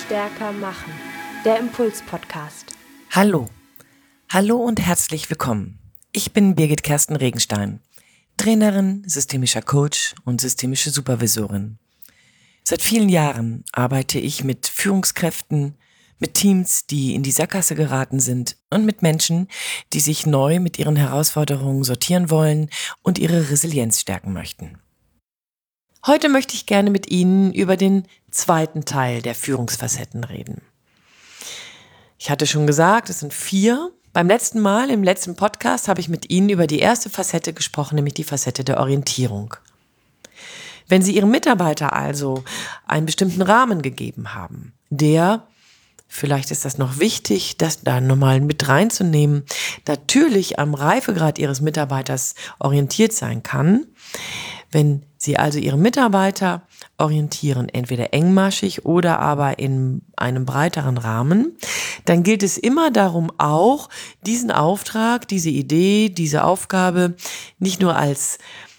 stärker machen. Der Impuls-Podcast. Hallo und herzlich willkommen. Ich bin Birgit Kersten Regenstein, Trainerin, systemischer Coach und systemische Supervisorin. Seit vielen Jahren arbeite ich mit Führungskräften, mit Teams, die in die Sackgasse geraten sind und mit Menschen, die sich neu mit ihren Herausforderungen sortieren wollen und ihre Resilienz stärken möchten. Heute möchte ich gerne mit Ihnen über den zweiten Teil der Führungsfacetten reden. Ich hatte schon gesagt, es sind 4. Beim letzten Mal, im letzten Podcast, habe ich mit Ihnen über die erste Facette gesprochen, nämlich die Facette der Orientierung. Wenn Sie Ihrem Mitarbeiter also einen bestimmten Rahmen gegeben haben, der, vielleicht ist das noch wichtig, das da nochmal mit reinzunehmen, natürlich am Reifegrad Ihres Mitarbeiters orientiert sein kann. Wenn Sie also Ihre Mitarbeiter orientieren, entweder engmaschig oder aber in einem breiteren Rahmen, dann gilt es immer darum, auch diesen Auftrag, diese Idee, diese Aufgabe nicht nur als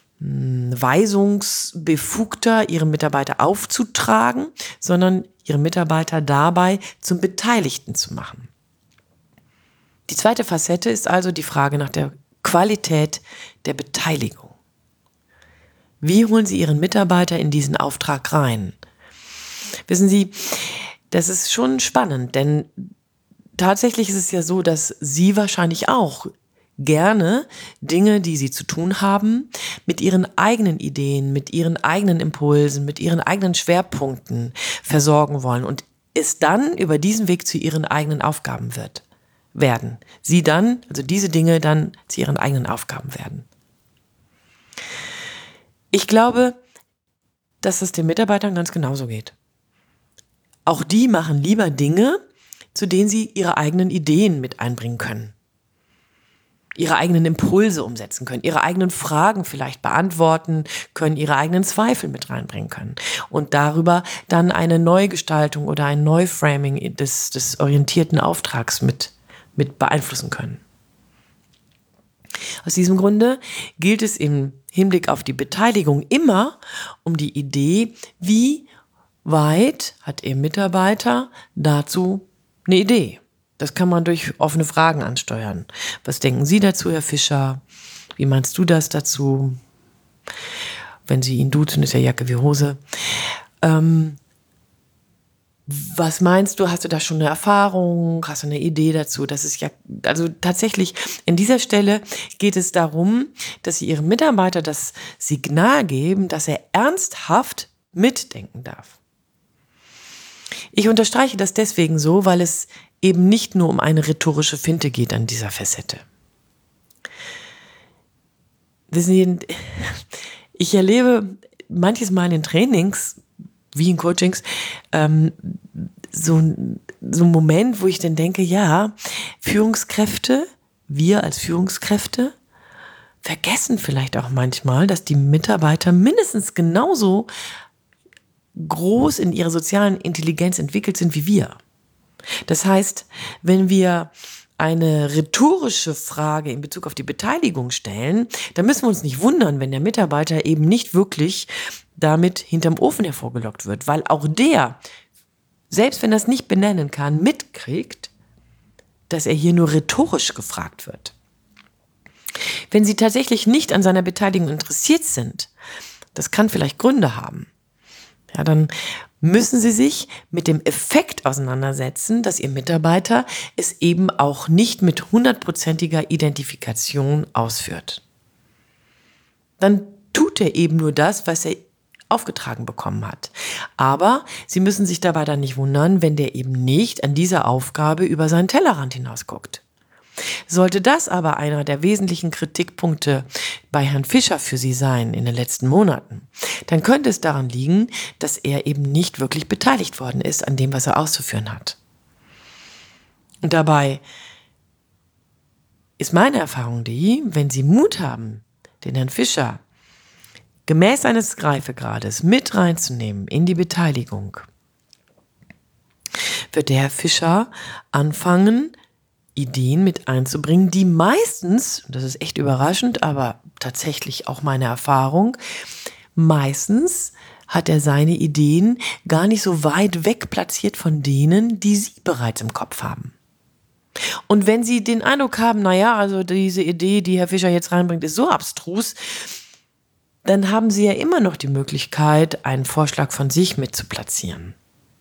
Weisungsbefugter Ihren Mitarbeiter aufzutragen, sondern Ihre Mitarbeiter dabei zum Beteiligten zu machen. Die zweite Facette ist also die Frage nach der Qualität der Beteiligung. Wie holen Sie Ihren Mitarbeiter in diesen Auftrag rein? Wissen Sie, das ist schon spannend, denn tatsächlich ist es ja so, dass Sie wahrscheinlich auch gerne Dinge, die Sie zu tun haben, mit Ihren eigenen Ideen, mit Ihren eigenen Impulsen, mit Ihren eigenen Schwerpunkten versorgen wollen und es dann über diesen Weg zu Ihren eigenen Aufgaben werden. Sie dann, also diese Dinge dann zu Ihren eigenen Aufgaben werden. Ich glaube, dass es den Mitarbeitern ganz genauso geht. Auch die machen lieber Dinge, zu denen sie ihre eigenen Ideen mit einbringen können, ihre eigenen Impulse umsetzen können, ihre eigenen Fragen vielleicht beantworten können, ihre eigenen Zweifel mit reinbringen können und darüber dann eine Neugestaltung oder ein Neuframing des orientierten Auftrags mit beeinflussen können. Aus diesem Grunde gilt es im Hinblick auf die Beteiligung immer um die Idee, wie weit hat Ihr Mitarbeiter dazu eine Idee. Das kann man durch offene Fragen ansteuern. Was denken Sie dazu, Herr Fischer? Wie meinst du das dazu? Wenn Sie ihn duzen, ist ja Jacke wie Hose. Was meinst du? Hast du da schon eine Erfahrung? Hast du eine Idee dazu? Das ist ja, also tatsächlich, in dieser Stelle geht es darum, dass Sie Ihrem Mitarbeiter das Signal geben, dass er ernsthaft mitdenken darf. Ich unterstreiche das deswegen so, weil es eben nicht nur um eine rhetorische Finte geht an dieser Facette. Wissen Sie, ich erlebe manches Mal in Trainings, wie in Coachings, so ein Moment, wo ich dann denke, ja, Führungskräfte, wir als Führungskräfte, vergessen vielleicht auch manchmal, dass die Mitarbeiter mindestens genauso groß in ihrer sozialen Intelligenz entwickelt sind wie wir. Das heißt, wenn wir eine rhetorische Frage in Bezug auf die Beteiligung stellen, dann müssen wir uns nicht wundern, wenn der Mitarbeiter eben nicht wirklich damit hinterm Ofen hervorgelockt wird, weil auch der, selbst wenn er es nicht benennen kann, mitkriegt, dass er hier nur rhetorisch gefragt wird. Wenn Sie tatsächlich nicht an seiner Beteiligung interessiert sind, das kann vielleicht Gründe haben, ja, dann müssen Sie sich mit dem Effekt auseinandersetzen, dass Ihr Mitarbeiter es eben auch nicht mit 100%iger Identifikation ausführt. Dann tut er eben nur das, was er aufgetragen bekommen hat. Aber Sie müssen sich dabei dann nicht wundern, wenn der eben nicht an dieser Aufgabe über seinen Tellerrand hinaus guckt. Sollte das aber einer der wesentlichen Kritikpunkte bei Herrn Fischer für Sie sein in den letzten Monaten, dann könnte es daran liegen, dass er eben nicht wirklich beteiligt worden ist an dem, was er auszuführen hat. Und dabei ist meine Erfahrung die, wenn Sie Mut haben, den Herrn Fischer gemäß seines Reifegrades mit reinzunehmen in die Beteiligung, wird der Herr Fischer anfangen, Ideen mit einzubringen, die meistens, das ist echt überraschend, aber tatsächlich auch meine Erfahrung, meistens hat er seine Ideen gar nicht so weit weg platziert von denen, die Sie bereits im Kopf haben. Und wenn Sie den Eindruck haben, naja, also diese Idee, die Herr Fischer jetzt reinbringt, ist so abstrus, dann haben Sie ja immer noch die Möglichkeit, einen Vorschlag von sich mit zu platzieren.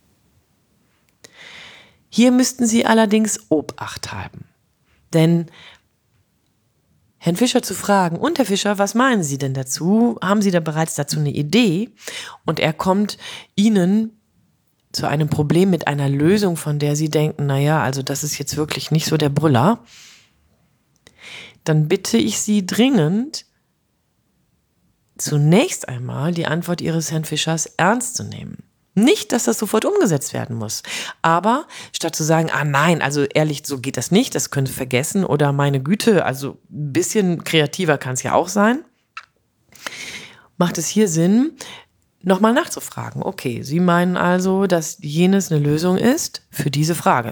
Hier müssten Sie allerdings Obacht haben. Denn Herrn Fischer zu fragen, und Herr Fischer, was meinen Sie denn dazu? Haben Sie da bereits dazu eine Idee? Und er kommt Ihnen zu einem Problem mit einer Lösung, von der Sie denken, naja, also das ist jetzt wirklich nicht so der Brüller. Dann bitte ich Sie dringend, zunächst einmal die Antwort Ihres Herrn Fischers ernst zu nehmen. Nicht, dass das sofort umgesetzt werden muss. Aber statt zu sagen, nein, also ehrlich, so geht das nicht, das können Sie vergessen oder meine Güte, also ein bisschen kreativer kann es ja auch sein, macht es hier Sinn, nochmal nachzufragen. Okay, Sie meinen also, dass jenes eine Lösung ist für diese Frage.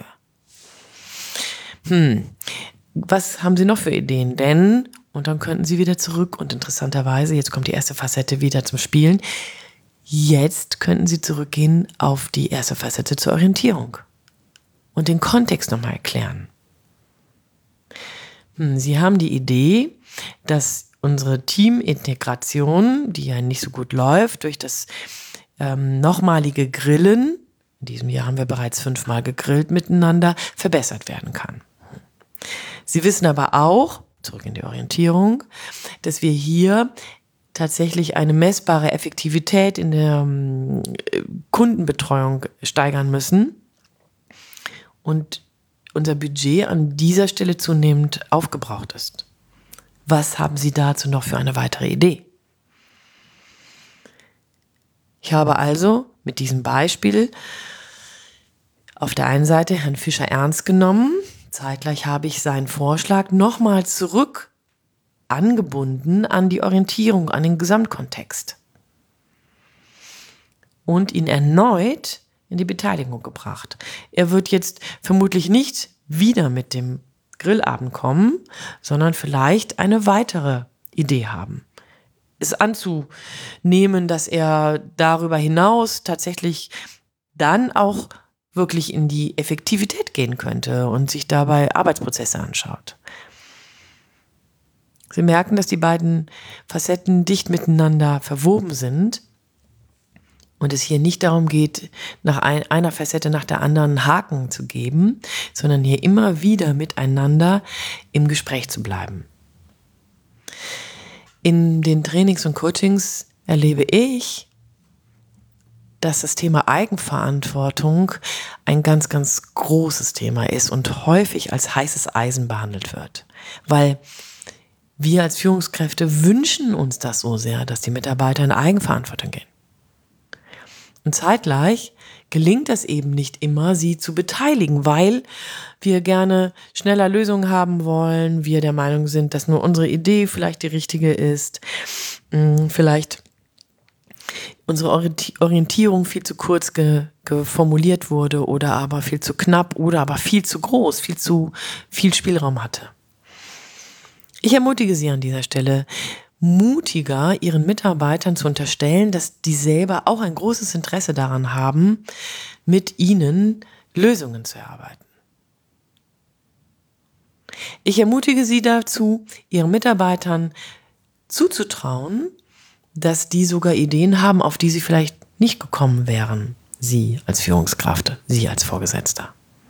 Was haben Sie noch für Ideen? Denn, und dann könnten Sie wieder zurück und interessanterweise, jetzt kommt die erste Facette wieder zum Spielen, jetzt könnten Sie zurückgehen auf die erste Facette zur Orientierung und den Kontext nochmal erklären. Sie haben die Idee, dass unsere Teamintegration, die ja nicht so gut läuft, durch das nochmalige Grillen, in diesem Jahr haben wir bereits 5-mal gegrillt miteinander, verbessert werden kann. Sie wissen aber auch, zurück in die Orientierung, dass wir hier tatsächlich eine messbare Effektivität in der Kundenbetreuung steigern müssen und unser Budget an dieser Stelle zunehmend aufgebraucht ist. Was haben Sie dazu noch für eine weitere Idee? Ich habe also mit diesem Beispiel auf der einen Seite Herrn Fischer ernst genommen, zeitgleich habe ich seinen Vorschlag nochmal zurück angebunden an die Orientierung, an den Gesamtkontext und ihn erneut in die Beteiligung gebracht. Er wird jetzt vermutlich nicht wieder mit dem Grillabend kommen, sondern vielleicht eine weitere Idee haben. Es anzunehmen, dass er darüber hinaus tatsächlich dann auch wirklich in die Effektivität gehen könnte und sich dabei Arbeitsprozesse anschaut. Sie merken, dass die beiden Facetten dicht miteinander verwoben sind und es hier nicht darum geht, nach einer Facette nach der anderen Haken zu geben, sondern hier immer wieder miteinander im Gespräch zu bleiben. In den Trainings und Coachings erlebe ich, dass das Thema Eigenverantwortung ein ganz, ganz großes Thema ist und häufig als heißes Eisen behandelt wird, weil wir als Führungskräfte wünschen uns das so sehr, dass die Mitarbeiter in Eigenverantwortung gehen. Und zeitgleich gelingt es eben nicht immer, sie zu beteiligen, weil wir gerne schneller Lösungen haben wollen, wir der Meinung sind, dass nur unsere Idee vielleicht die richtige ist, vielleicht unsere Orientierung viel zu kurz formuliert wurde oder aber viel zu knapp oder aber viel zu groß, viel Spielraum hatte. Ich ermutige Sie an dieser Stelle, mutiger Ihren Mitarbeitern zu unterstellen, dass die selber auch ein großes Interesse daran haben, mit Ihnen Lösungen zu erarbeiten. Ich ermutige Sie dazu, Ihren Mitarbeitern zuzutrauen, dass die sogar Ideen haben, auf die sie vielleicht nicht gekommen wären, Sie als Führungskraft, Sie als Vorgesetzter.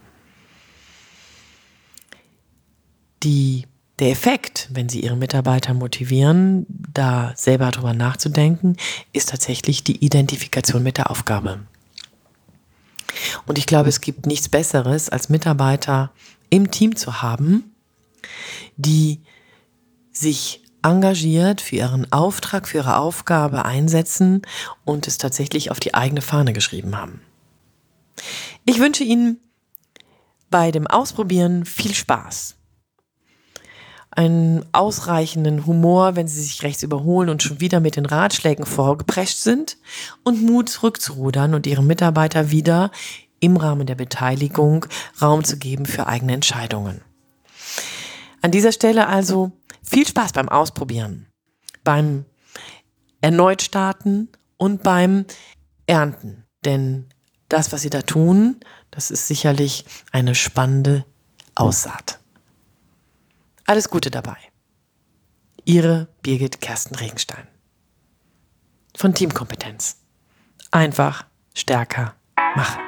Der Effekt, wenn Sie Ihre Mitarbeiter motivieren, da selber drüber nachzudenken, ist tatsächlich die Identifikation mit der Aufgabe. Und ich glaube, es gibt nichts Besseres, als Mitarbeiter im Team zu haben, die sich engagiert für ihren Auftrag, für ihre Aufgabe einsetzen und es tatsächlich auf die eigene Fahne geschrieben haben. Ich wünsche Ihnen bei dem Ausprobieren viel Spaß. Einen ausreichenden Humor, wenn Sie sich rechts überholen und schon wieder mit den Ratschlägen vorgeprescht sind und Mut zurückzurudern und Ihren Mitarbeiter wieder im Rahmen der Beteiligung Raum zu geben für eigene Entscheidungen. An dieser Stelle also viel Spaß beim Ausprobieren, beim erneut starten und beim Ernten. Denn das, was Sie da tun, das ist sicherlich eine spannende Aussaat. Alles Gute dabei. Ihre Birgit Kersten-Regenstein. Von Teamkompetenz. Einfach stärker machen.